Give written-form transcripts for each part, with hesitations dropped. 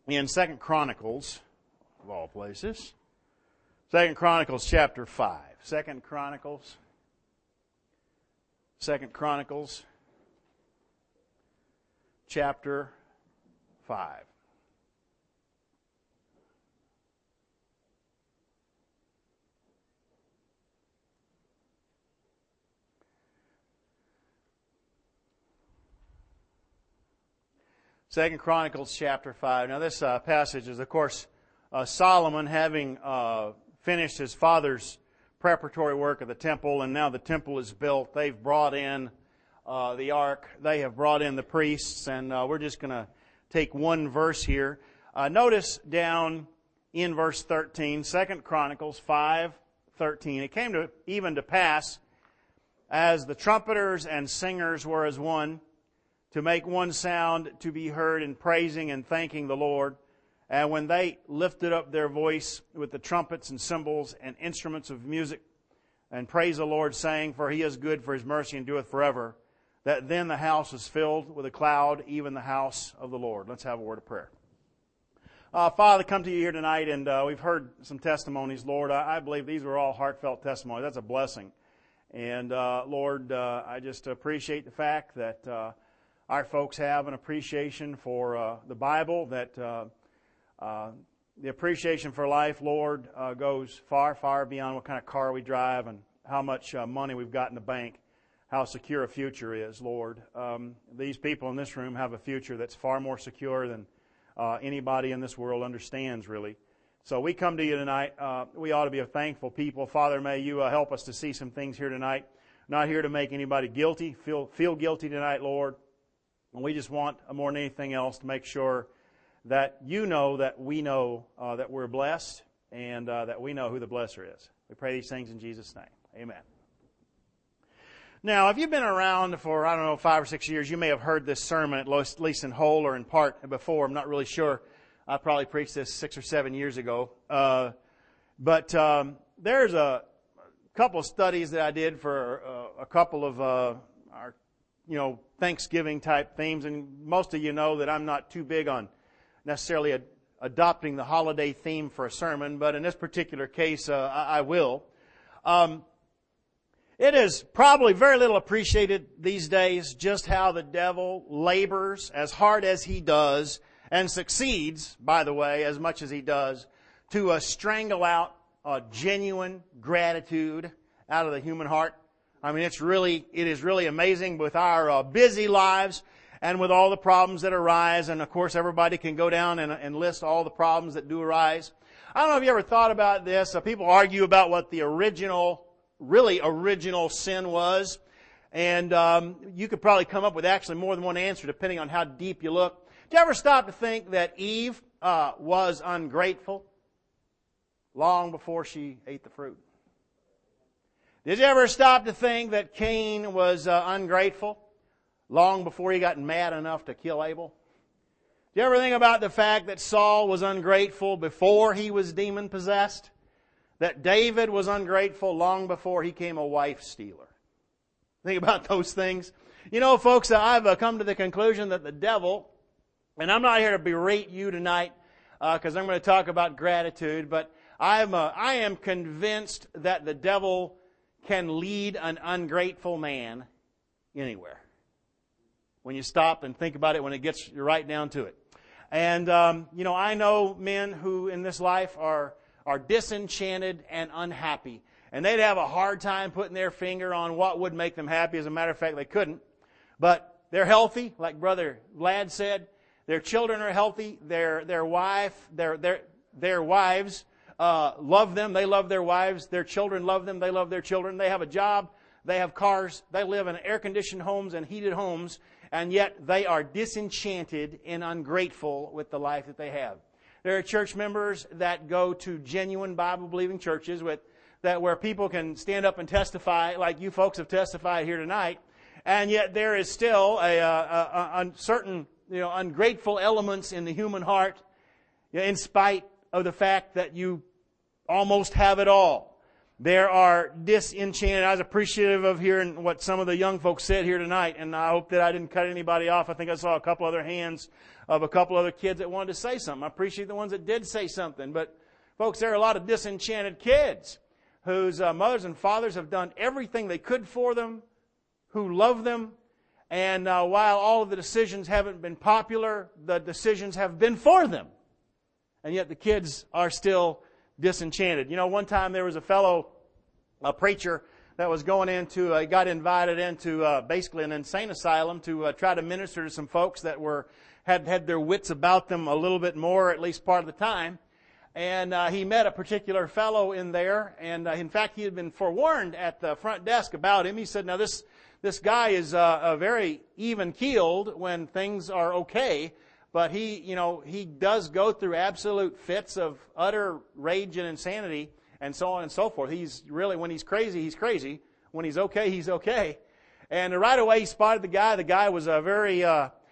in 2 Chronicles, of all places. 2 Chronicles chapter 5. 2 Chronicles chapter 5. Second Chronicles chapter 5. Now this passage is, of course, Solomon having finished his father's preparatory work of the temple, and now the temple is built. They've brought in the ark. They have brought in the priests, and we're just going to take one verse here. Notice down in verse 13, 2 Chronicles 5:13. It came to even to pass, as the trumpeters and singers were as one, to make one sound to be heard in praising and thanking the Lord. And when they lifted up their voice with the trumpets and cymbals and instruments of music, and praise the Lord, saying, For He is good, for His mercy endureth forever, that then the house was filled with a cloud, even the house of the Lord. Let's have a word of prayer. Father, come to you here tonight, and we've heard some testimonies, Lord. I believe these were all heartfelt testimonies. That's a blessing. And Lord, I just appreciate the fact that our folks have an appreciation for the Bible, that the appreciation for life, Lord, goes far, far beyond what kind of car we drive and how much money we've got in the bank, how secure a future is, Lord. These people in this room have a future that's far more secure than anybody in this world understands, really. So we come to you tonight. We ought to be a thankful people. Father, may you help us to see some things here tonight. Not here to make anybody guilty, feel guilty tonight, Lord. And we just want, more than anything else, to make sure that you know that we know that we're blessed and that we know who the blesser is. We pray these things in Jesus' name. Amen. Now, if you've been around for, 5 or 6 years, you may have heard this sermon, at least in whole or in part, before. I'm not really sure. I probably preached this 6 or 7 years ago. But there's a couple of studies that I did for a couple of our Thanksgiving type themes, and most of you know that I'm not too big on necessarily adopting the holiday theme for a sermon, but in this particular case, I will. It is probably very little appreciated these days just how the devil labors as hard as he does, and succeeds, by the way, as much as he does, to strangle out genuine gratitude out of the human heart. I mean, it is really amazing with our busy lives and with all the problems that arise. And of course, everybody can go down and list all the problems that do arise. I don't know if you ever thought about this. People argue about what the really original sin was. And you could probably come up with actually more than one answer depending on how deep you look. Did you ever stop to think that Eve was ungrateful long before she ate the fruit? Did you ever stop to think that Cain was ungrateful long before he got mad enough to kill Abel? Did you ever think about the fact that Saul was ungrateful before he was demon-possessed? That David was ungrateful long before he became a wife stealer? Think about those things. You know, folks, I've come to the conclusion that the devil, and I'm not here to berate you tonight because I'm going to talk about gratitude, but I am convinced that the devil can lead an ungrateful man anywhere. When you stop and think about it, when it gets right down to it. And, I know men who in this life are disenchanted and unhappy. And they'd have a hard time putting their finger on what would make them happy. As a matter of fact, they couldn't. But they're healthy, like Brother Ladd said. Their children are healthy. Their wives love them. They love their wives. Their children love them. They love their children. They have a job. They have cars. They live in air-conditioned homes and heated homes. And yet they are disenchanted and ungrateful with the life that they have. There are church members that go to genuine Bible-believing churches where people can stand up and testify like you folks have testified here tonight. And yet there is still a certain ungrateful elements in the human heart, in spite of the fact that you almost have it all. There are disenchanted. I was appreciative of hearing what some of the young folks said here tonight, and I hope that I didn't cut anybody off. I think I saw a couple other hands of a couple other kids that wanted to say something. I appreciate the ones that did say something. But folks, there are a lot of disenchanted kids whose mothers and fathers have done everything they could for them, who love them, and while all of the decisions haven't been popular, the decisions have been for them. And yet the kids are still disenchanted. You know, one time there was a preacher that was going into, got invited into basically an insane asylum to try to minister to some folks that had their wits about them a little bit more, at least part of the time. And he met a particular fellow in there, and in fact he had been forewarned at the front desk about him. He said, now this guy is very even-keeled when things are okay. But he does go through absolute fits of utter rage and insanity and so on and so forth. He's really, when he's crazy, he's crazy. When he's okay, he's okay. And right away he spotted the guy. The guy was a very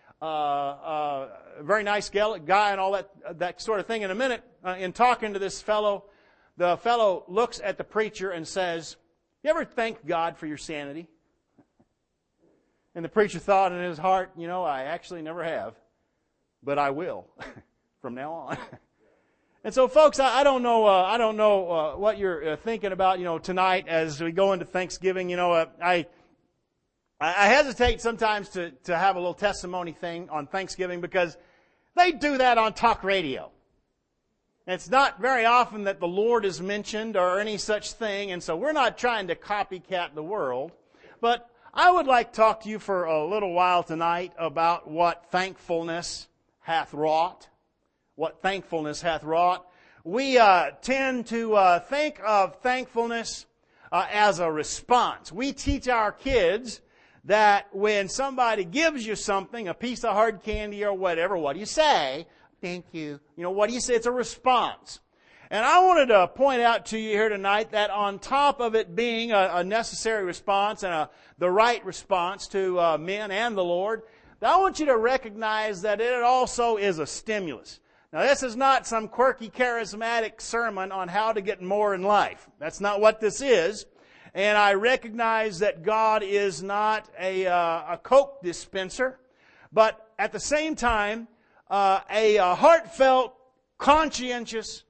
nice guy and all that sort of thing. In a minute, in talking to this fellow, the fellow looks at the preacher and says, "You ever thank God for your sanity?" And the preacher thought in his heart, I actually never have. But I will from now on. And so, folks, I don't know what you're thinking about, tonight as we go into Thanksgiving. I hesitate sometimes to have a little testimony thing on Thanksgiving because they do that on talk radio. It's not very often that the Lord is mentioned or any such thing, and so we're not trying to copycat the world. But I would like to talk to you for a little while tonight about what thankfulness hath wrought. What thankfulness hath wrought. We tend to think of thankfulness as a response. We teach our kids that when somebody gives you something, a piece of hard candy or whatever, what do you say? Thank you. What do you say? It's a response. And I wanted to point out to you here tonight that on top of it being a necessary response and the right response to men and the Lord, I want you to recognize that it also is a stimulus. Now, this is not some quirky, charismatic sermon on how to get more in life. That's not what this is. And I recognize that God is not a Coke dispenser, but at the same time, a heartfelt, conscious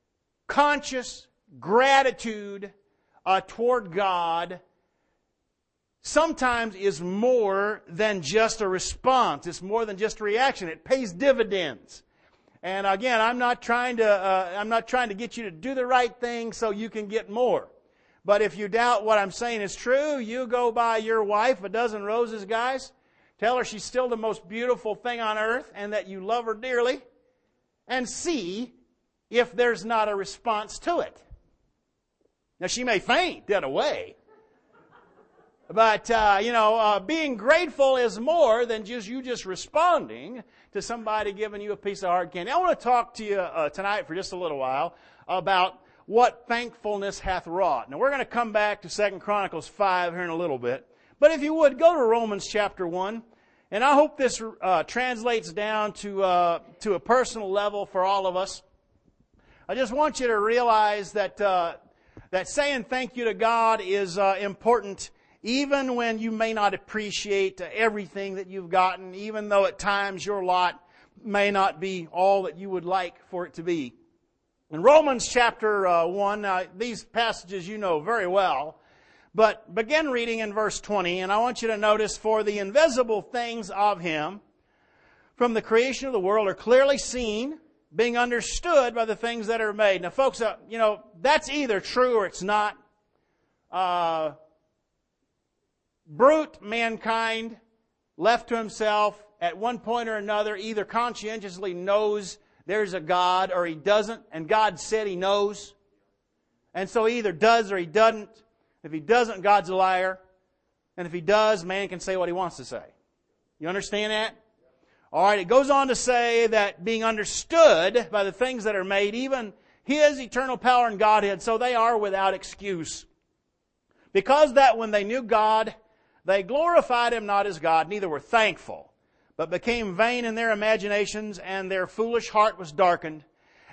gratitude toward God sometimes is more than just a response. It's more than just a reaction. It pays dividends. And again, I'm not trying to get you to do the right thing so you can get more. But if you doubt what I'm saying is true, you go buy your wife a dozen roses, guys. Tell her she's still the most beautiful thing on earth and that you love her dearly. And see if there's not a response to it. Now, she may faint dead away. But, being grateful is more than just responding to somebody giving you a piece of hard candy. I want to talk to you tonight for just a little while about what thankfulness hath wrought. Now, we're going to come back to 2 Chronicles 5 here in a little bit. But if you would, go to Romans chapter 1. And I hope this translates down to a personal level for all of us. I just want you to realize that saying thank you to God is important, even when you may not appreciate everything that you've gotten, even though at times your lot may not be all that you would like for it to be. In Romans chapter 1, these passages you know very well, but begin reading in verse 20, and I want you to notice, "For the invisible things of Him from the creation of the world are clearly seen, being understood by the things that are made." Now, folks, that's either true or it's not. Brute mankind, left to himself, at one point or another, either conscientiously knows there's a God or he doesn't, and God said He knows. And so he either does or he doesn't. If he doesn't, God's a liar. And if he does, man can say what he wants to say. You understand that? All right, it goes on to say that being understood by the things that are made, even His eternal power and Godhead, so they are without excuse. Because that when they knew God, they glorified Him not as God, neither were thankful, but became vain in their imaginations, and their foolish heart was darkened.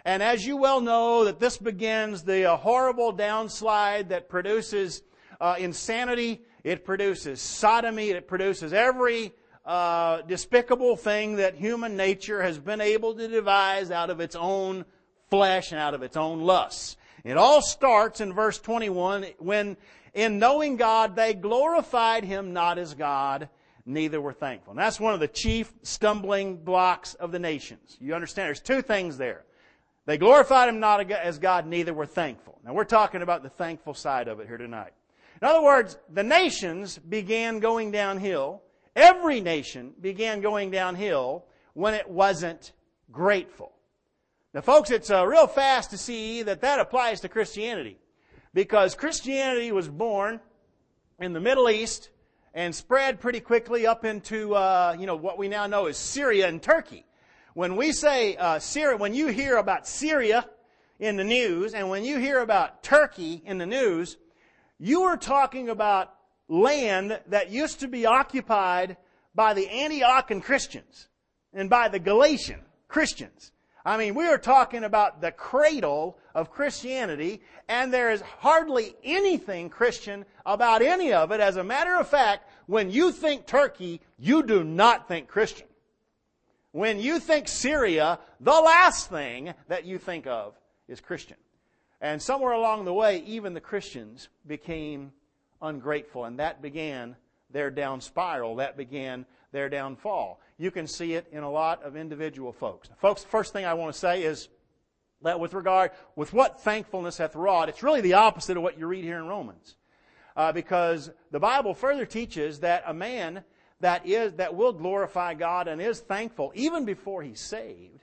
And as you well know, that this begins the horrible downslide that produces insanity. It produces sodomy. It produces every despicable thing that human nature has been able to devise out of its own flesh and out of its own lusts. It all starts in verse 21 when, in knowing God, they glorified Him not as God, neither were thankful. And that's one of the chief stumbling blocks of the nations. You understand? There's two things there. They glorified Him not as God, neither were thankful. Now we're talking about the thankful side of it here tonight. In other words, the nations began going downhill. Every nation began going downhill when it wasn't grateful. Now folks, it's real fast to see that applies to Christianity. Because Christianity was born in the Middle East and spread pretty quickly up into, what we now know as Syria and Turkey. When we say Syria, when you hear about Syria in the news and when you hear about Turkey in the news, you are talking about land that used to be occupied by the Antiochian Christians and by the Galatian Christians. I mean, we are talking about the cradle of Christianity, and there is hardly anything Christian about any of it. As a matter of fact, when you think Turkey, you do not think Christian. When you think Syria, the last thing that you think of is Christian. And somewhere along the way, even the Christians became ungrateful, and that began their down spiral. That began their downfall. You can see it in a lot of individual folks. Folks, the first thing I want to say is that with what thankfulness hath wrought, it's really the opposite of what you read here in Romans. Because the Bible further teaches that a man that will glorify God and is thankful even before he's saved,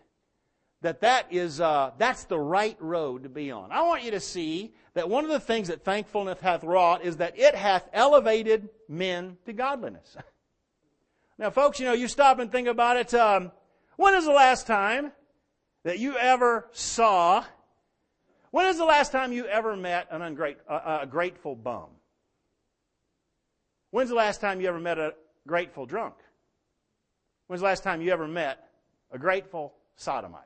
that's the right road to be on. I want you to see that one of the things that thankfulness hath wrought is that it hath elevated men to godliness. Now, folks, you stop and think about it. When is the last time that you ever saw? When is the last time you ever met a grateful bum? When's the last time you ever met a grateful drunk? When's the last time you ever met a grateful sodomite?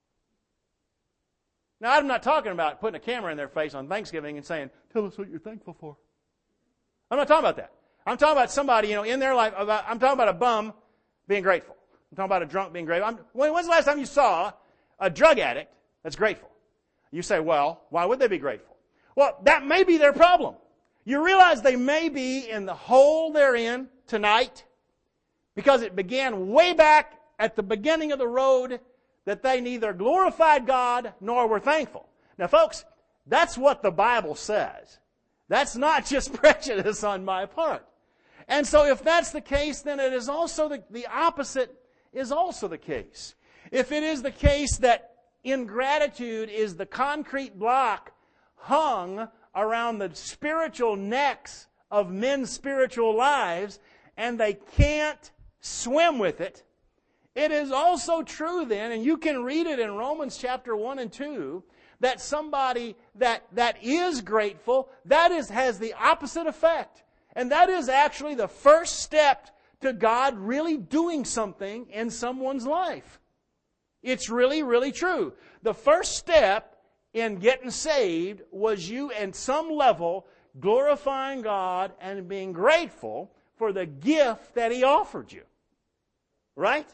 Now, I'm not talking about putting a camera in their face on Thanksgiving and saying, "Tell us what you're thankful for." I'm not talking about that. I'm talking about somebody, in their life. I'm talking about a bum being grateful. I'm talking about a drunk being grateful. When's the last time you saw a drug addict that's grateful? You say, well, why would they be grateful? Well, that may be their problem. You realize they may be in the hole they're in tonight because it began way back at the beginning of the road that they neither glorified God nor were thankful. Now, folks, that's what the Bible says. That's not just prejudice on my part. And so if that's the case, then it is also the opposite is also the case. If it is the case that ingratitude is the concrete block hung around the spiritual necks of men's spiritual lives and they can't swim with it, it is also true then, and you can read it in Romans chapter 1 and 2, that somebody that is grateful, has the opposite effect. And that is actually the first step to God really doing something in someone's life. It's really, really true. The first step in getting saved was you, at some level, glorifying God and being grateful for the gift that He offered you. Right?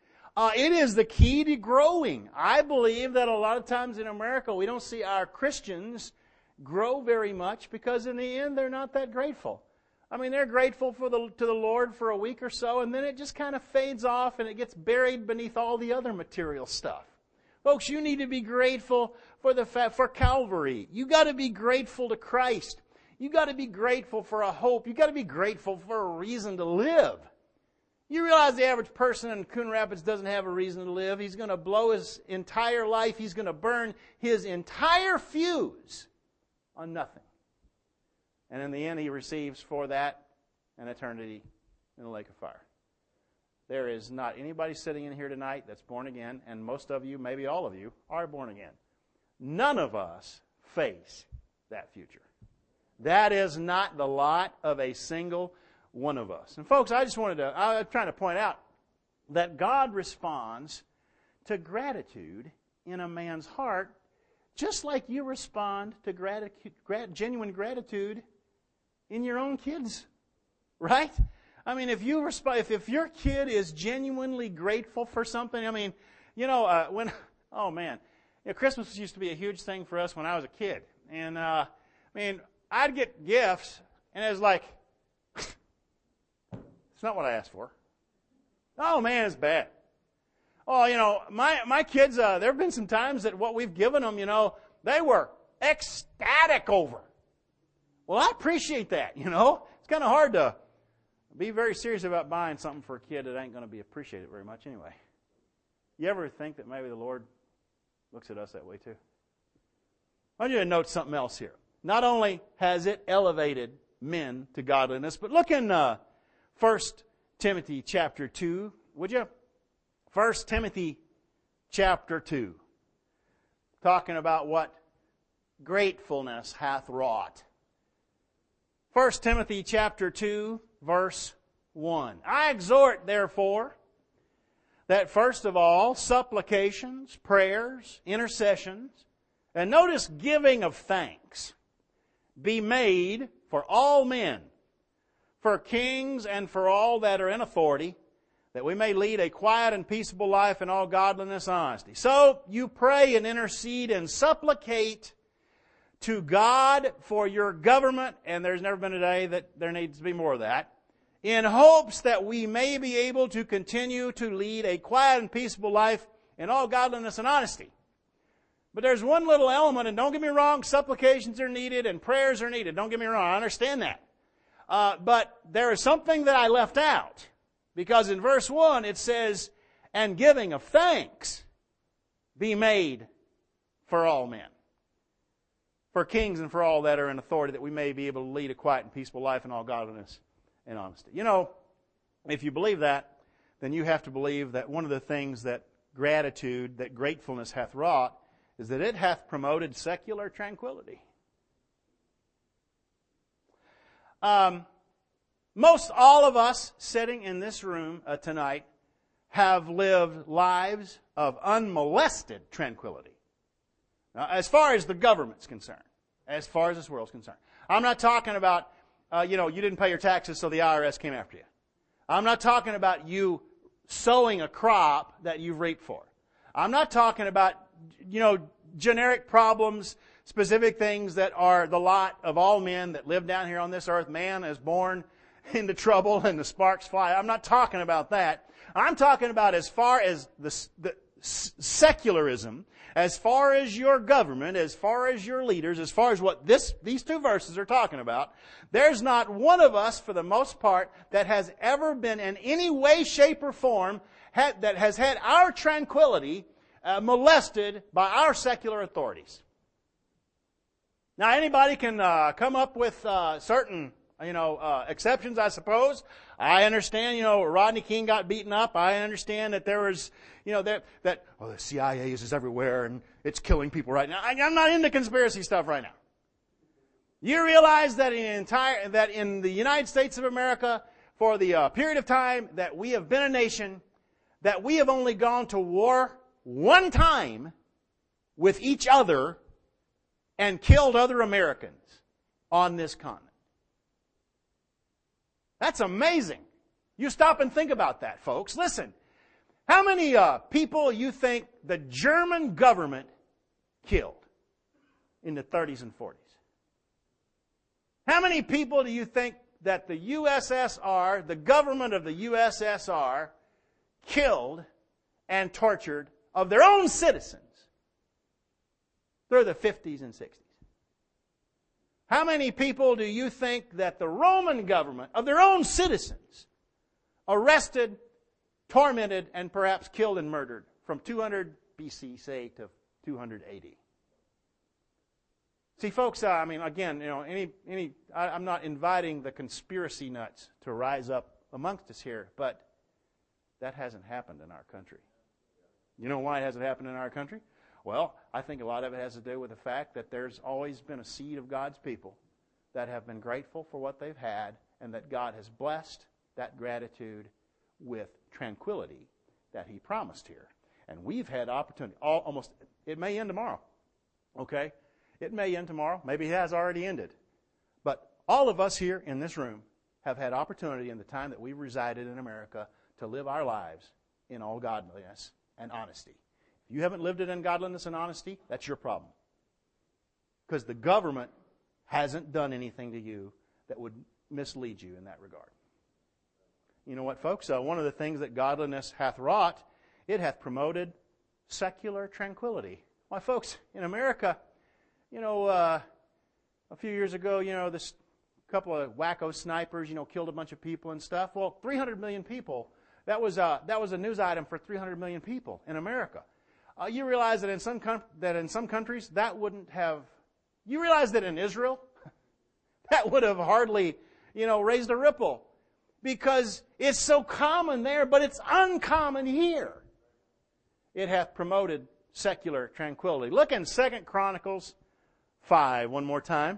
It is the key to growing. I believe that a lot of times in America we don't see our Christians grow very much because in the end they're not that grateful. I mean, they're grateful to the Lord for a week or so, and then it just kind of fades off and it gets buried beneath all the other material stuff. Folks, you need to be grateful for Calvary. You got to be grateful to Christ. You got to be grateful for a hope. You got to be grateful for a reason to live. You realize the average person in Coon Rapids doesn't have a reason to live. He's going to blow his entire life. He's going to burn his entire fuse on nothing. And in the end, he receives for that an eternity in the lake of fire. There is not anybody sitting in here tonight that's born again, and most of you, maybe all of you, are born again. None of us face that future. That is not the lot of a single one of us. And folks, I'm trying to point out that God responds to gratitude in a man's heart, just like you respond to genuine gratitude in your own kids, right? I mean, if you if your kid is genuinely grateful for something, I mean, Christmas used to be a huge thing for us when I was a kid, and I'd get gifts, and it was like, it's not what I asked for. Oh man, it's bad. Oh, my kids, there have been some times that what we've given them, they were ecstatic over. Well, I appreciate that, It's kind of hard to be very serious about buying something for a kid that ain't going to be appreciated very much anyway. You ever think that maybe the Lord looks at us that way too? I want you to note something else here. Not only has it elevated men to godliness, but look in 1 Timothy chapter 2, would you? 1 Timothy chapter 2. Talking about what gratefulness hath wrought. 1 Timothy chapter 2, verse 1. I exhort, therefore, that first of all, supplications, prayers, intercessions, and notice giving of thanks, be made for all men, for kings and for all that are in authority, that we may lead a quiet and peaceable life in all godliness and honesty. So you pray and intercede and supplicate to God for your government, and there's never been a day that there needs to be more of that, in hopes that we may be able to continue to lead a quiet and peaceable life in all godliness and honesty. But there's one little element, and don't get me wrong, supplications are needed and prayers are needed. Don't get me wrong, I understand that. But there is something that I left out. Because in verse 1 it says, and giving of thanks be made for all men, for kings and for all that are in authority, that we may be able to lead a quiet and peaceful life in all godliness and honesty. If you believe that, then you have to believe that one of the things that gratitude, that gratefulness hath wrought, is that it hath promoted secular tranquility. Most all of us sitting in this room tonight have lived lives of unmolested tranquility. Now, as far as the government's concerned, as far as this world's concerned. I'm not talking about, you didn't pay your taxes so the IRS came after you. I'm not talking about you sowing a crop that you've reaped for. I'm not talking about, generic problems, specific things that are the lot of all men that live down here on this earth. Man is born into trouble and the sparks fly. I'm not talking about that. I'm talking about as far as the secularism, as far as your government, as far as your leaders, as far as what these two verses are talking about. There's not one of us, for the most part, that has ever been in any way, shape, or form that has had our tranquility molested by our secular authorities. Now, anybody can come up with certain exceptions, I suppose. I understand, Rodney King got beaten up. I understand that there was, the CIA is everywhere and it's killing people right now. I'm not into conspiracy stuff right now. You realize that in the United States of America, for the period of time that we have been a nation, that we have only gone to war one time with each other and killed other Americans on this continent. That's amazing. You stop and think about that, folks. Listen, how many people you think the German government killed in the 30s and 40s? How many people do you think that the USSR, the government of the USSR, killed and tortured of their own citizens through the 50s and 60s? How many people do you think that the Roman government of their own citizens arrested, tormented, and perhaps killed and murdered from 200 BC, say, to 200 AD? See, folks, again, I'm not inviting the conspiracy nuts to rise up amongst us here, but that hasn't happened in our country. You know why it hasn't happened in our country? Well, I think a lot of it has to do with the fact that there's always been a seed of God's people that have been grateful for what they've had, and that God has blessed that gratitude with tranquility that He promised here. And we've had opportunity. Almost, it may end tomorrow. Okay? It may end tomorrow. Maybe it has already ended. But all of us here in this room have had opportunity in the time that we've resided in America to live our lives in all godliness and honesty. If you haven't lived it in godliness and honesty, that's your problem. Because the government hasn't done anything to you that would mislead you in that regard. You know what, folks? One of the things that godliness hath wrought, it hath promoted secular tranquility. Why, folks, in America, a few years ago, this couple of wacko snipers, killed a bunch of people and stuff. Well, 300 million people. That was a news item for 300 million people in America. You realize that in some countries that wouldn't have. You realize that in Israel, that would have hardly, raised a ripple, because it's so common there, but it's uncommon here. It hath promoted secular tranquility. Look in 2 Chronicles 5 one more time.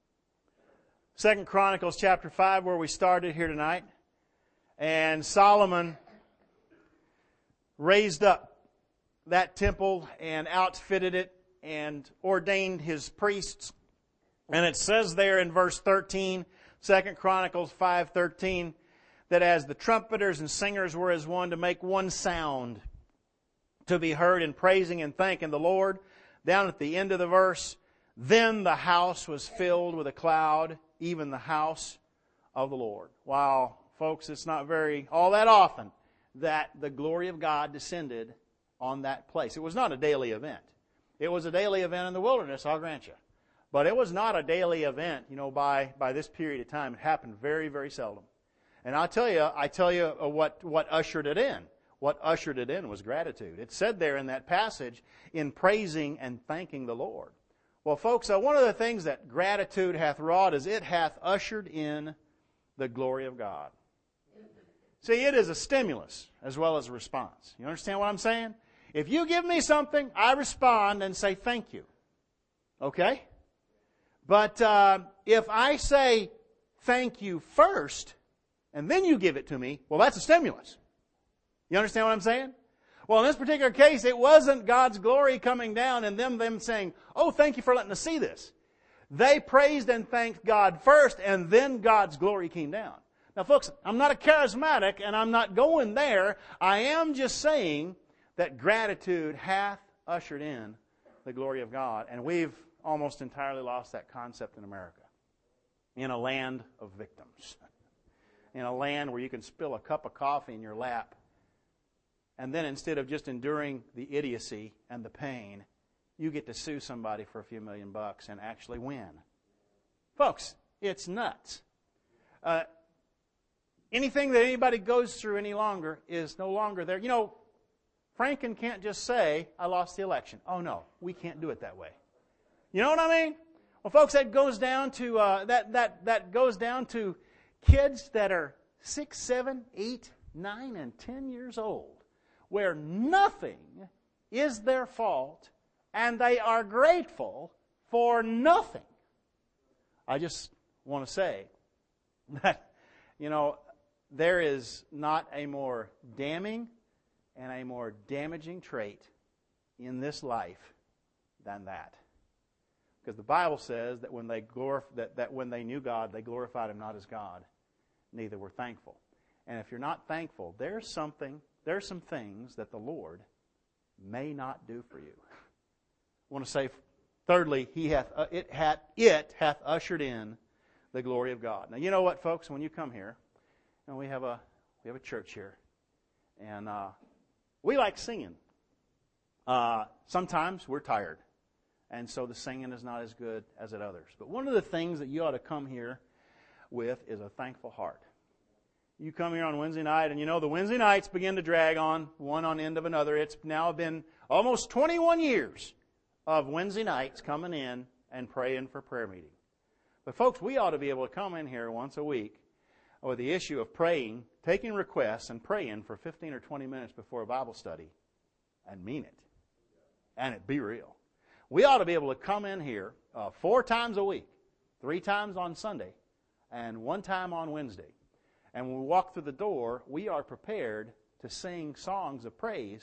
2 Chronicles chapter 5, where we started here tonight. And Solomon raised up that temple and outfitted it and ordained his priests. And it says there in verse 13, 2 Chronicles 5:13, that as the trumpeters and singers were as one to make one sound to be heard in praising and thanking the Lord, down at the end of the verse, then the house was filled with a cloud, even the house of the Lord. Wow, folks, it's not all that often that the glory of God descended on that place. It was not a daily event. It was a daily event in the wilderness, I'll grant you. But it was not a daily event, by this period of time. It happened very, very seldom. And I tell you what ushered it in. What ushered it in was gratitude. It said there in that passage, in praising and thanking the Lord. Well, folks, one of the things that gratitude hath wrought is it hath ushered in the glory of God. See, it is a stimulus as well as a response. You understand what I'm saying? If you give me something, I respond and say thank you. Okay? But if I say thank you first, and then you give it to me, well, that's a stimulus. You understand what I'm saying? Well, in this particular case, it wasn't God's glory coming down and them saying, oh, thank you for letting us see this. They praised and thanked God first, and then God's glory came down. Now, folks, I'm not a charismatic, and I'm not going there. I am just saying that gratitude hath ushered in the glory of God. And we've almost entirely lost that concept in America. In a land of victims. In a land where you can spill a cup of coffee in your lap, and then instead of just enduring the idiocy and the pain, you get to sue somebody for a few $1 million and actually win. Folks, it's nuts. Anything that anybody goes through any longer is no longer there. Franken can't just say, I lost the election. Oh no, we can't do it that way. You know what I mean? Well, folks, that goes down to that goes down to kids that are 6, 7, 8, 9, and 10 years old, where nothing is their fault, and they are grateful for nothing. I just want to say that, there is not a more damning and a more damaging trait in this life than that. Because the Bible says that when they knew God, they glorified Him not as God, neither were thankful. And if you're not thankful, there's some things that the Lord may not do for you. I want to say, thirdly, it hath ushered in the glory of God. Now, you know what, folks? When you come here, and we have a church here, and we like singing. Sometimes we're tired, and so the singing is not as good as at others. But one of the things that you ought to come here with is a thankful heart. You come here on Wednesday night, and the Wednesday nights begin to drag on, one on end of another. It's now been almost 21 years of Wednesday nights coming in and praying for prayer meeting. But folks, we ought to be able to come in here once a week with the issue of praying, taking requests, and praying for 15 or 20 minutes before a Bible study and mean it. And it be real. We ought to be able to come in here 4 times a week, 3 times on Sunday, and 1 time on Wednesday. And when we walk through the door, we are prepared to sing songs of praise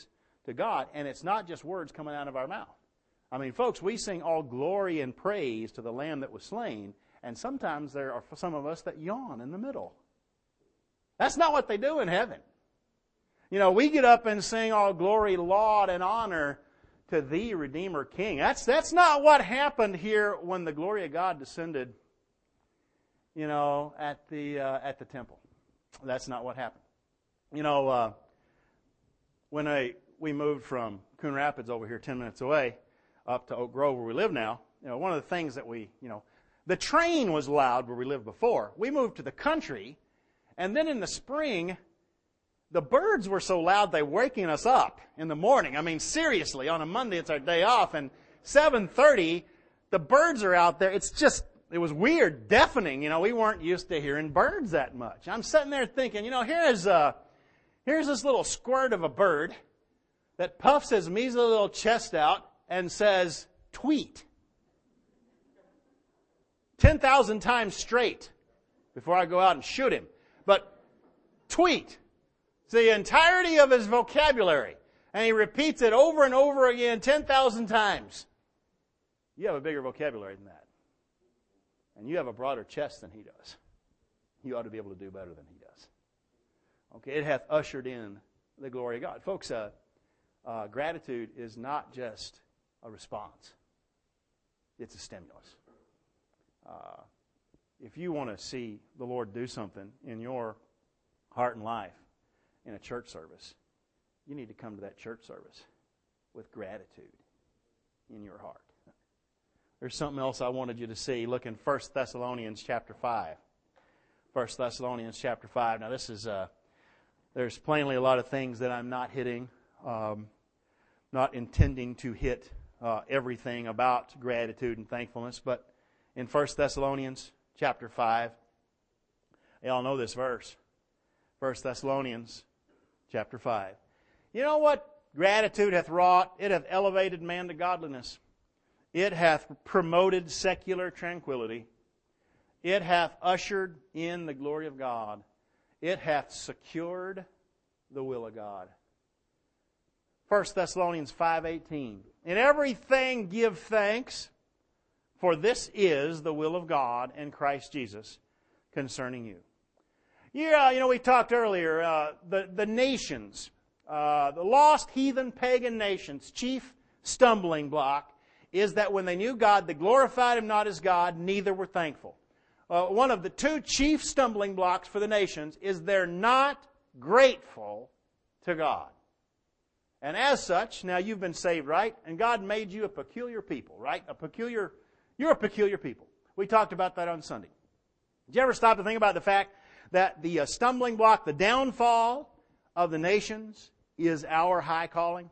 to God, and it's not just words coming out of our mouth. I mean, folks, we sing all glory and praise to the Lamb that was slain, and sometimes there are some of us that yawn in the middle. That's not what they do in heaven. You know, we get up and sing all glory, laud, and honor to thee, Redeemer King. That's not what happened here when the glory of God descended, you know, at the temple. That's not what happened. You know, when we moved from Coon Rapids over here 10 minutes away up to Oak Grove where we live now, you know, one of the things that the train was loud where we lived before. We moved to the country, and then in the spring, the birds were so loud they were waking us up in the morning. I mean, seriously, on a Monday, it's our day off, and 7:30, the birds are out there. It was weird, deafening. You know, we weren't used to hearing birds that much. I'm sitting there thinking, you know, here's this little squirt of a bird that puffs his measly little chest out and says, tweet. 10,000 times straight before I go out and shoot him. But tweet. It's the entirety of his vocabulary. And he repeats it over and over again 10,000 times. You have a bigger vocabulary than that. And you have a broader chest than he does. You ought to be able to do better than he does. Okay, it hath ushered in the glory of God. Folks, gratitude is not just a response. It's a stimulus. If you want to see the Lord do something in your heart and life in a church service, you need to come to that church service with gratitude in your heart. There's something else I wanted you to see. Look in 1 Thessalonians chapter 5. 1 Thessalonians chapter 5. Now this is, there's plainly a lot of things that I'm not hitting, not intending to hit everything about gratitude and thankfulness, but in 1 Thessalonians chapter 5, you all know this verse. 1 Thessalonians chapter 5. You know what gratitude hath wrought? It hath elevated man to godliness. It hath promoted secular tranquility. It hath ushered in the glory of God. It hath secured the will of God. 1 Thessalonians 5:18. In everything give thanks, for this is the will of God in Christ Jesus concerning you. Yeah, you know, we talked earlier, the nations, the lost heathen pagan nations' chief stumbling block is that when they knew God, they glorified Him not as God, neither were thankful. One of the two chief stumbling blocks for the nations is they're not grateful to God. And as such, now you've been saved, right? And God made you a peculiar people, right? You're a peculiar people. We talked about that on Sunday. Did you ever stop to think about the fact that the stumbling block, the downfall of the nations is our high calling?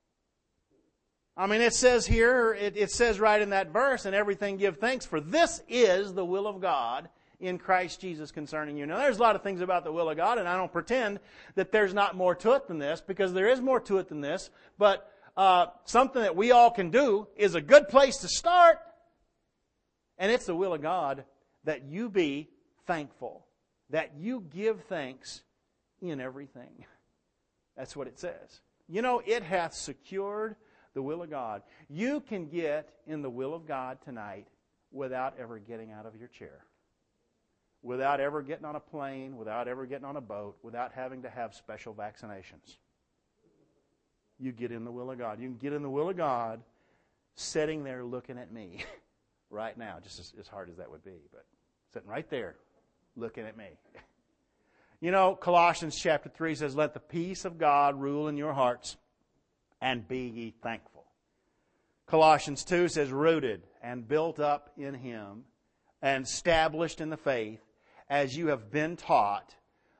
I mean, it says here, it says right in that verse, in everything give thanks, for this is the will of God in Christ Jesus concerning you. Now, there's a lot of things about the will of God, and I don't pretend that there's not more to it than this, because there is more to it than this, but something that we all can do is a good place to start, and it's the will of God that you be thankful, that you give thanks in everything. That's what it says. You know, it hath secured the will of God. You can get in the will of God tonight without ever getting out of your chair, without ever getting on a plane, without ever getting on a boat, without having to have special vaccinations. You get in the will of God. You can get in the will of God sitting there looking at me right now, just as hard as that would be, but sitting right there looking at me. You know, Colossians chapter 3 says, let the peace of God rule in your hearts, and be ye thankful. Colossians 2 says, rooted and built up in Him, and established in the faith, as you have been taught,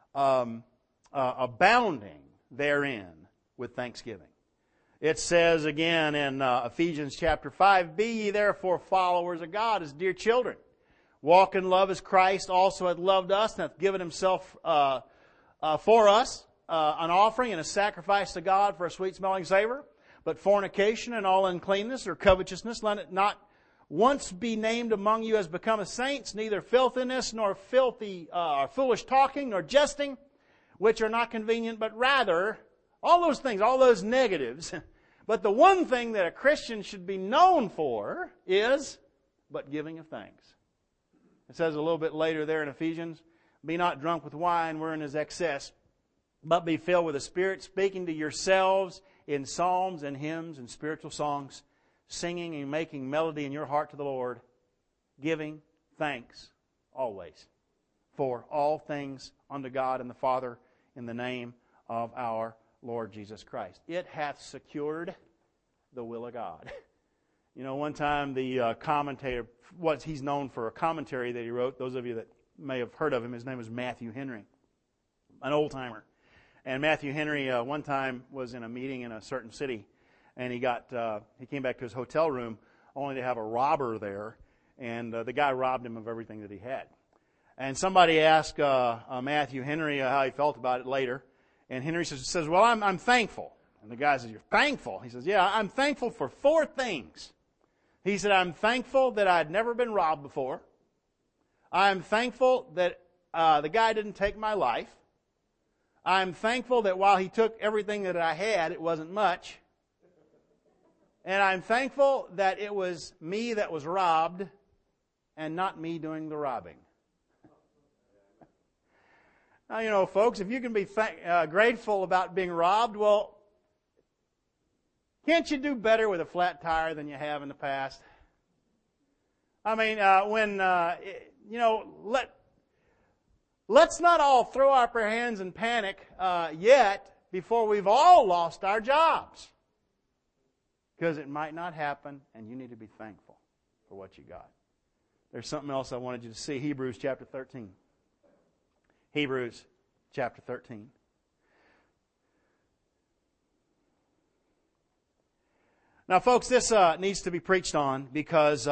abounding therein with thanksgiving. It says again in Ephesians chapter 5, be ye therefore followers of God as dear children. Walk in love as Christ also hath loved us, and hath given Himself for us, an offering and a sacrifice to God for a sweet-smelling savor. But fornication and all uncleanness or covetousness, let it not once be named among you as becometh saints, neither filthiness, nor filthy or foolish talking, nor jesting, which are not convenient, but rather All those things, all those negatives. But the one thing that a Christian should be known for is but giving of thanks. It says a little bit later there in Ephesians, be not drunk with wine wherein is excess, but be filled with the Spirit, speaking to yourselves in psalms and hymns and spiritual songs, singing and making melody in your heart to the Lord, giving thanks always for all things unto God and the Father in the name of our Lord Jesus Christ. It hath secured the will of God. You know, one time the commentator, he's known for a commentary that he wrote, those of you that may have heard of him, his name was Matthew Henry, an old-timer. And Matthew Henry one time was in a meeting in a certain city, and he came back to his hotel room only to have a robber there, and the guy robbed him of everything that he had. And somebody asked Matthew Henry how he felt about it later, and Henry says, well, I'm thankful. And the guy says, you're thankful? He says, yeah, I'm thankful for 4 things. He said, I'm thankful that I'd never been robbed before. I'm thankful that the guy didn't take my life. I'm thankful that while he took everything that I had, it wasn't much. And I'm thankful that it was me that was robbed and not me doing the robbing. Now, you know, folks, if you can be grateful about being robbed, well, can't you do better with a flat tire than you have in the past? I mean, let's not all throw up our hands and panic yet before we've all lost our jobs. Because it might not happen, and you need to be thankful for what you got. There's something else I wanted you to see. Hebrews chapter 13. Hebrews chapter 13. Now, folks, this needs to be preached on because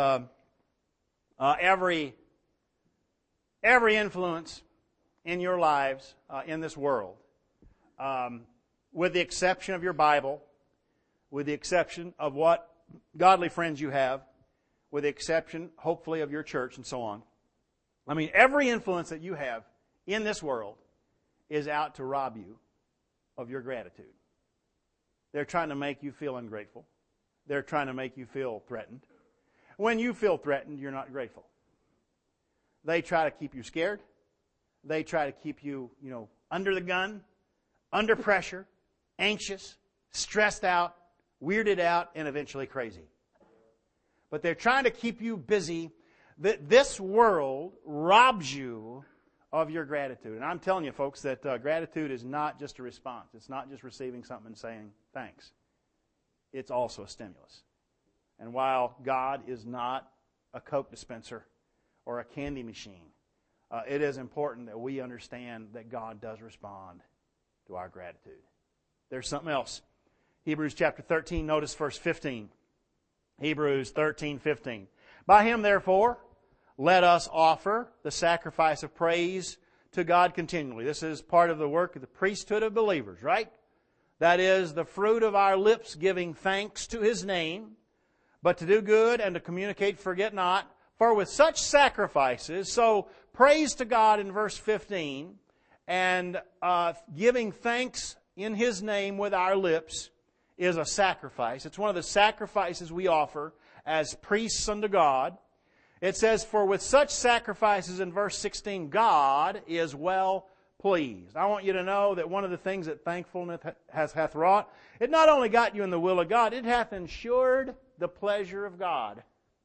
every influence in your lives in this world, with the exception of your Bible, with the exception of what godly friends you have, with the exception, hopefully, of your church and so on. I mean, every influence that you have in this world is out to rob you of your gratitude. They're trying to make you feel ungrateful. They're trying to make you feel threatened. When you feel threatened, you're not grateful. They try to keep you scared. They try to keep you, under the gun, under pressure, anxious, stressed out, weirded out, and eventually crazy. But they're trying to keep you busy. This world robs you of your gratitude. And I'm telling you, folks, that gratitude is not just a response. It's not just receiving something and saying thanks. It's also a stimulus. And while God is not a Coke dispenser or a candy machine, it is important that we understand that God does respond to our gratitude. There's something else. Hebrews chapter 13, notice verse 15. Hebrews 13:15. By him, therefore, let us offer the sacrifice of praise to God continually. This is part of the work of the priesthood of believers, right? That is the fruit of our lips giving thanks to His name, but to do good and to communicate forget not. For with such sacrifices, so praise to God in verse 15, and giving thanks in His name with our lips is a sacrifice. It's one of the sacrifices we offer as priests unto God. It says, for with such sacrifices in verse 16, God is well pleased. I want you to know that one of the things that thankfulness hath wrought, it not only got you in the will of God, it hath ensured the pleasure of God.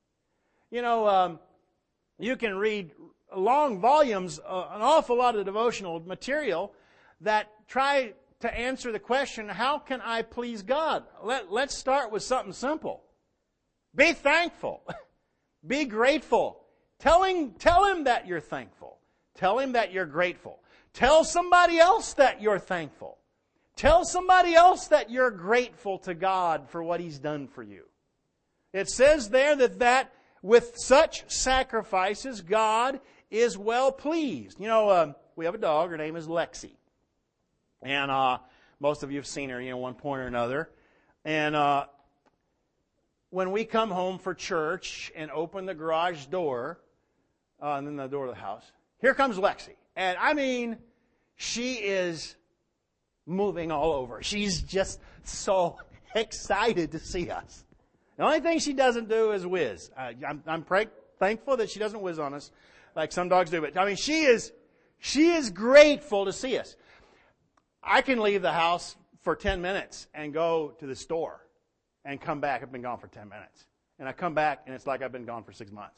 You can read long volumes, an awful lot of devotional material that try to answer the question, how can I please God? Let's start with something simple. Be thankful. Be grateful. Tell Him that you're thankful. Tell Him that you're grateful. Tell somebody else that you're thankful. Tell somebody else that you're grateful to God for what He's done for you. It says there that with such sacrifices, God is well pleased. We have a dog. Her name is Lexi. And most of you have seen her, one point or another. And when we come home for church and open the garage door, and then the door of the house, here comes Lexi. And I mean, she is moving all over. She's just so excited to see us. The only thing she doesn't do is whiz. I'm thankful that she doesn't whiz on us like some dogs do. But I mean, she is grateful to see us. I can leave the house for 10 minutes and go to the store and come back. I've been gone for 10 minutes. And I come back and it's like I've been gone for 6 months.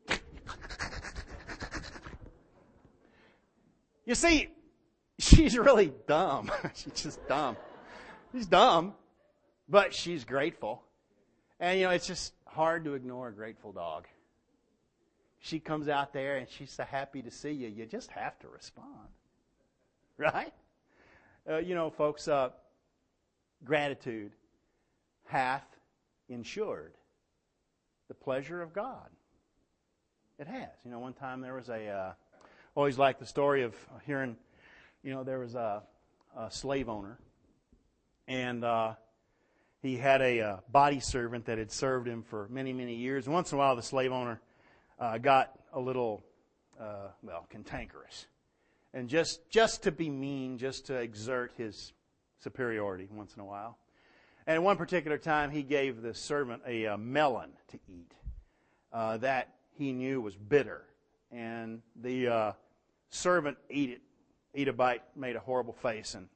You see, she's really dumb. She's just dumb. She's dumb, but she's grateful. And, it's just hard to ignore a grateful dog. She comes out there and she's so happy to see you. You just have to respond. Right? Folks, gratitude hath ensured the pleasure of God. It has. One time there was always like the story of hearing, there was a slave owner, and he had a body servant that had served him for many, many years. And once in a while, the slave owner got a little, cantankerous. And just to be mean, just to exert his superiority once in a while. And at one particular time, he gave the servant a melon to eat that he knew was bitter. And the servant ate a bite, made a horrible face, and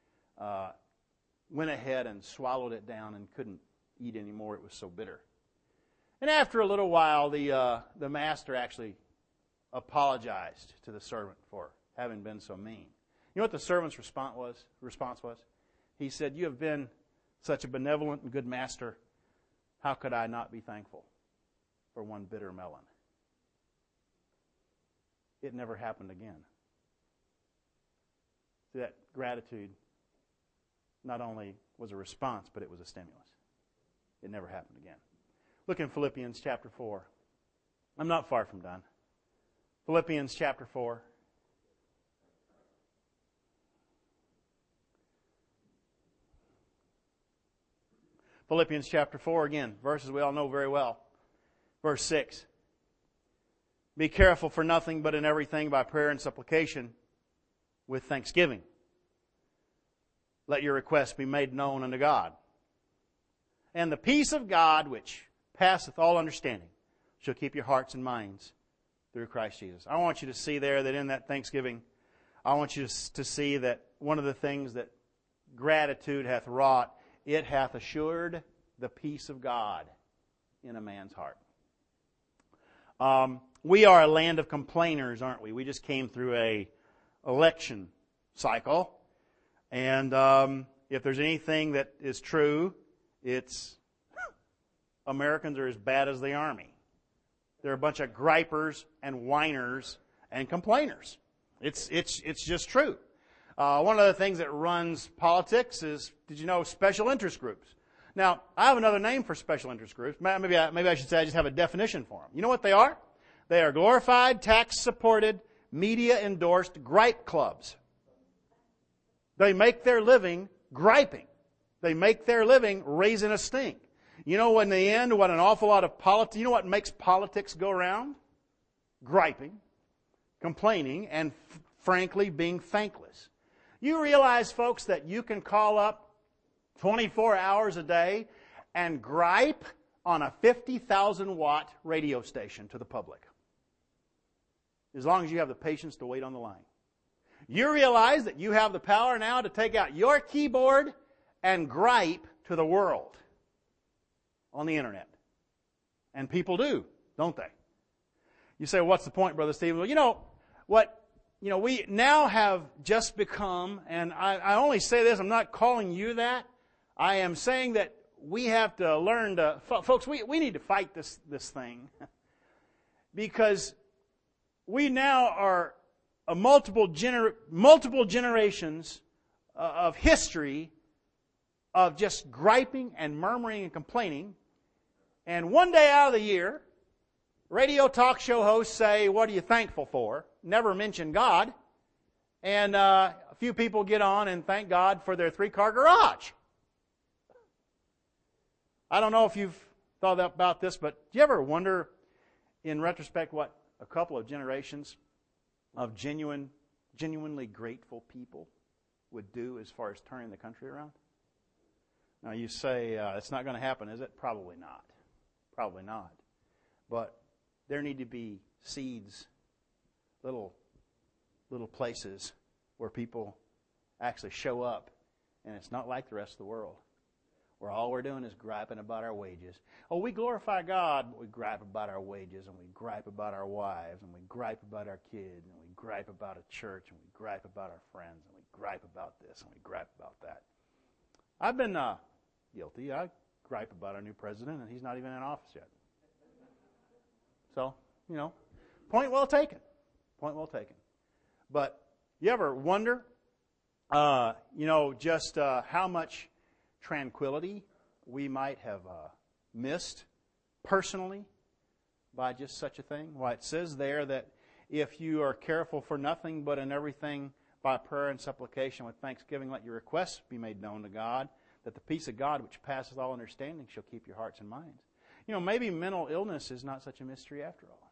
went ahead and swallowed it down and couldn't eat anymore. It was so bitter. And after a little while, the master actually apologized to the servant for having been so mean. You know what the servant's response was? He said, "You have been such a benevolent and good master. How could I not be thankful for one bitter melon?" It never happened again. See, that gratitude not only was a response, but it was a stimulus. It never happened again. Look in Philippians chapter 4. I'm not far from done. Philippians chapter 4. Philippians chapter 4, again, verses we all know very well. Verse 6. Be careful for nothing, but in everything by prayer and supplication with thanksgiving. Let your requests be made known unto God. And the peace of God, which passeth all understanding, shall keep your hearts and minds through Christ Jesus. I want you to see there that in that thanksgiving, I want you to see that one of the things that gratitude hath wrought, it hath assured the peace of God in a man's heart. We are a land of complainers, aren't we? We just came through a election cycle. And if there's anything that is true, it's Americans are as bad as the Army. They're a bunch of gripers and whiners and complainers. It's just true. One of the things that runs politics is, did you know, special interest groups? Now, I have another name for special interest groups. Maybe I should say I just have a definition for them. You know what they are? They are glorified, tax-supported, media-endorsed gripe clubs. They make their living griping. They make their living raising a stink. You know, in the end, what an awful lot of politics, you know what makes politics go around? Griping, complaining, and frankly, being thankless. You realize, folks, that you can call up 24 hours a day and gripe on a 50,000-watt radio station to the public, as long as you have the patience to wait on the line. You realize that you have the power now to take out your keyboard and gripe to the world on the internet. And people do, don't they? You say, what's the point, Brother Stephen? Well, we now have just become, and I only say this, I'm not calling you that. I am saying that we have to learn to, folks, we need to fight this thing. Because we now are multiple generations of history of just griping and murmuring and complaining. And one day out of the year, radio talk show hosts say, what are you thankful for? Never mention God. And a few people get on and thank God for their 3-car garage. I don't know if you've thought about this, but do you ever wonder, in retrospect, what a couple of generations of genuinely grateful people would do as far as turning the country around? Now you say, it's not going to happen, is it? Probably not. Probably not. But there need to be seeds, little places where people actually show up, and it's not like the rest of the world, where all we're doing is griping about our wages. Oh, we glorify God, but we gripe about our wages, and we gripe about our wives, and we gripe about our kids, and we gripe about a church, and we gripe about our friends, and we gripe about this, and we gripe about that. I've been guilty. I gripe about our new president, and he's not even in office yet. So, point well taken. Point well taken. But you ever wonder, just how much tranquility we might have missed personally by just such a thing? Why, it says there that if you are careful for nothing but in everything by prayer and supplication with thanksgiving, let your requests be made known to God, that the peace of God which passeth all understanding shall keep your hearts and minds. Maybe mental illness is not such a mystery after all.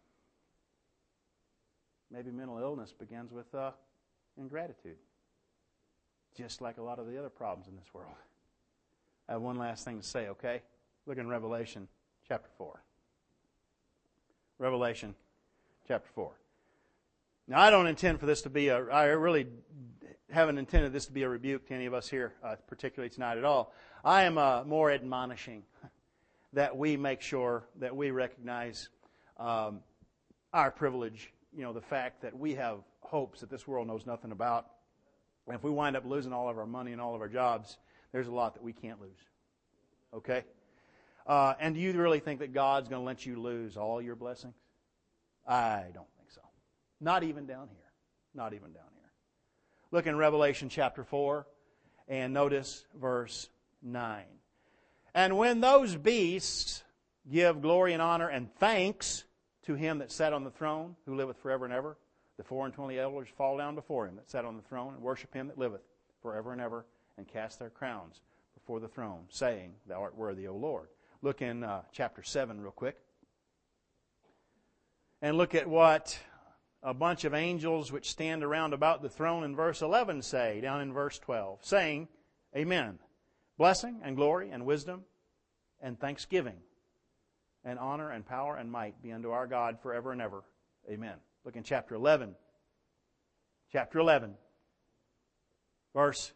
Maybe mental illness begins with ingratitude, just like a lot of the other problems in this world. I have one last thing to say, okay? Look in Revelation chapter 4. Revelation chapter 4. Now, I don't intend for this to be I really haven't intended this to be a rebuke to any of us here, particularly tonight at all. I am more admonishing that we make sure that we recognize our privilege, the fact that we have hopes that this world knows nothing about. And if we wind up losing all of our money and all of our jobs, there's a lot that we can't lose. Okay? And do you really think that God's going to let you lose all your blessings? I don't think so. Not even down here. Not even down here. Look in Revelation chapter 4 and notice verse 9. And when those beasts give glory and honor and thanks to Him that sat on the throne, who liveth forever and ever, the 24 elders fall down before Him that sat on the throne and worship Him that liveth forever and ever, and cast their crowns before the throne, saying, Thou art worthy, O Lord. Look in chapter 7 real quick. And look at what a bunch of angels which stand around about the throne in verse 11 say, down in verse 12, saying, Amen. Blessing and glory and wisdom and thanksgiving and honor and power and might be unto our God forever and ever. Amen. Look in chapter 11. Chapter 11. Verse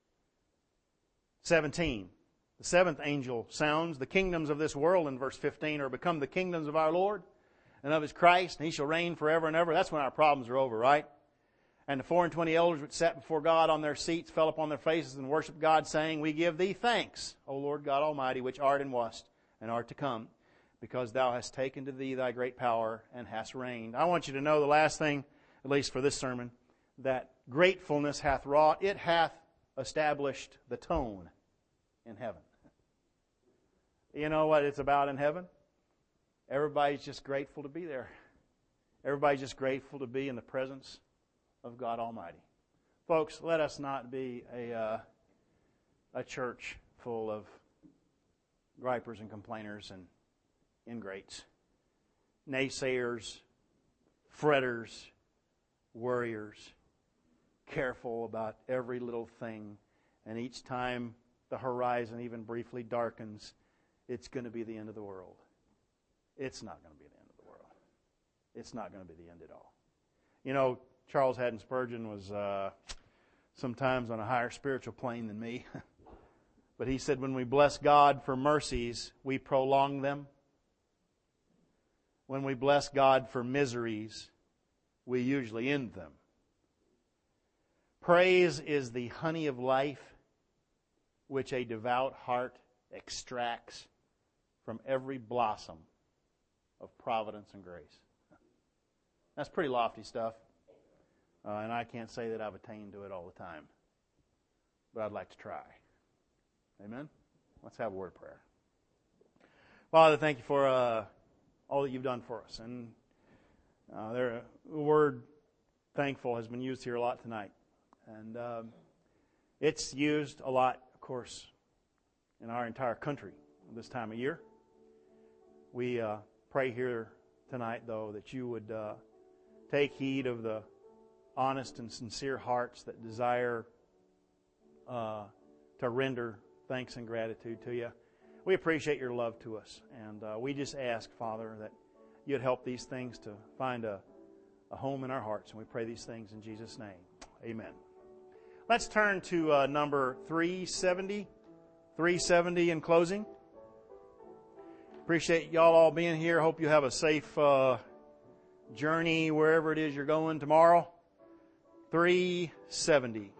17. The seventh angel sounds, the kingdoms of this world, in verse 15, are become the kingdoms of our Lord and of His Christ, and He shall reign forever and ever. That's when our problems are over, right? And the 24 elders which sat before God on their seats fell upon their faces and worshiped God, saying, We give Thee thanks, O Lord God Almighty, which art and wast and art to come, because Thou hast taken to Thee Thy great power and hast reigned. I want you to know the last thing, at least for this sermon, that gratefulness hath wrought, it hath established the tone in heaven. You know what it's about in heaven? Everybody's just grateful to be there. Everybody's just grateful to be in the presence of God Almighty. Folks, let us not be a church full of gripers and complainers and ingrates, naysayers, fretters, worriers, careful about every little thing, and each time the horizon even briefly darkens, it's going to be the end of the world. It's not going to be the end of the world. It's not going to be the end at all. Charles Haddon Spurgeon was sometimes on a higher spiritual plane than me. But he said, when we bless God for mercies, we prolong them. When we bless God for miseries, we usually end them. Praise is the honey of life, which a devout heart extracts from every blossom of providence and grace. That's pretty lofty stuff. And I can't say that I've attained to it all the time. But I'd like to try. Amen? Let's have a word of prayer. Father, thank you for all that you've done for us. And the word thankful has been used here a lot tonight. And it's used a lot, of course, in our entire country this time of year. We pray here tonight, though, that you would take heed of the honest and sincere hearts that desire to render thanks and gratitude to you. We appreciate your love to us, and we just ask, Father, that you'd help these things to find a home in our hearts, and we pray these things in Jesus' name. Amen. Let's turn to number 370. 370 in closing. Appreciate y'all all being here. Hope you have a safe journey wherever it is you're going tomorrow. 370.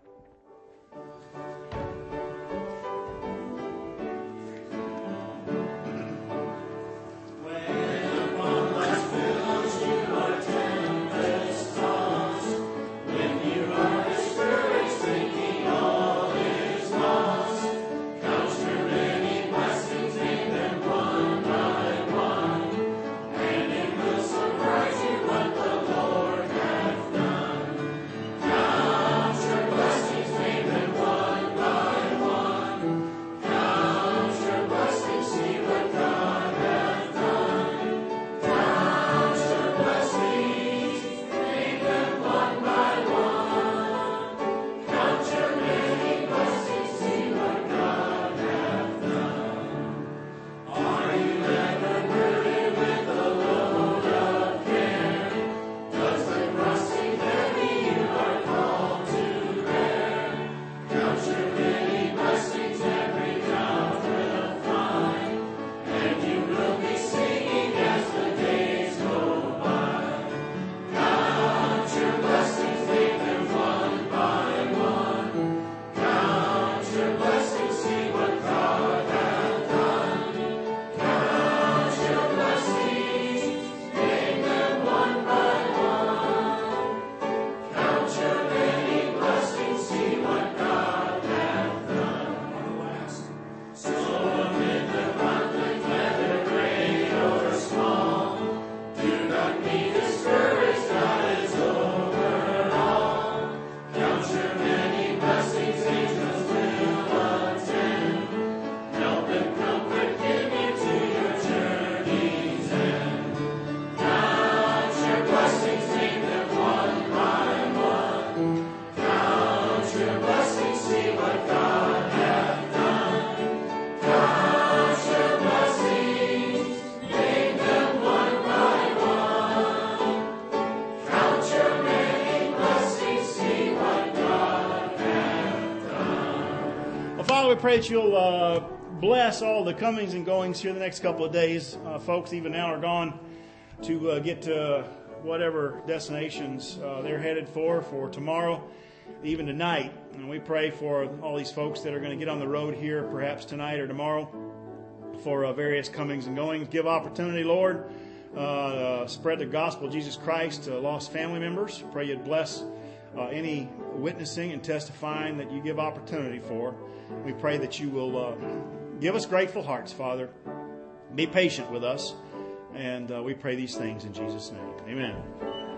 We pray that you'll bless all the comings and goings here the next couple of days. Folks even now are gone to get to whatever destinations they're headed for tomorrow, even tonight. And we pray for all these folks that are going to get on the road here perhaps tonight or tomorrow for various comings and goings. Give opportunity, Lord. Spread the gospel of Jesus Christ to lost family members. Pray you'd bless any witnessing and testifying that you give opportunity for. We pray that you will give us grateful hearts, Father. Be patient with us. And we pray these things in Jesus' name. Amen.